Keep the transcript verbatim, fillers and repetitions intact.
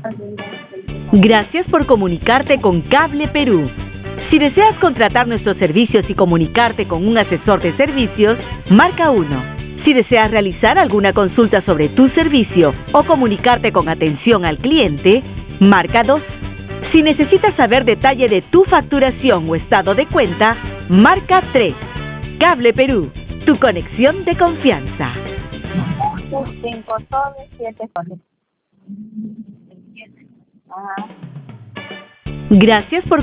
Gracias por comunicarte con Cable Perú. Si deseas contratar nuestros servicios y comunicarte con un asesor de servicios, marca uno. Si deseas realizar alguna consulta sobre tu servicio o comunicarte con atención al cliente, marca dos. Si necesitas saber detalle de tu facturación o estado de cuenta, marca tres. Cable Perú, tu conexión de confianza. cinco soles, siete soles. Ajá. Gracias por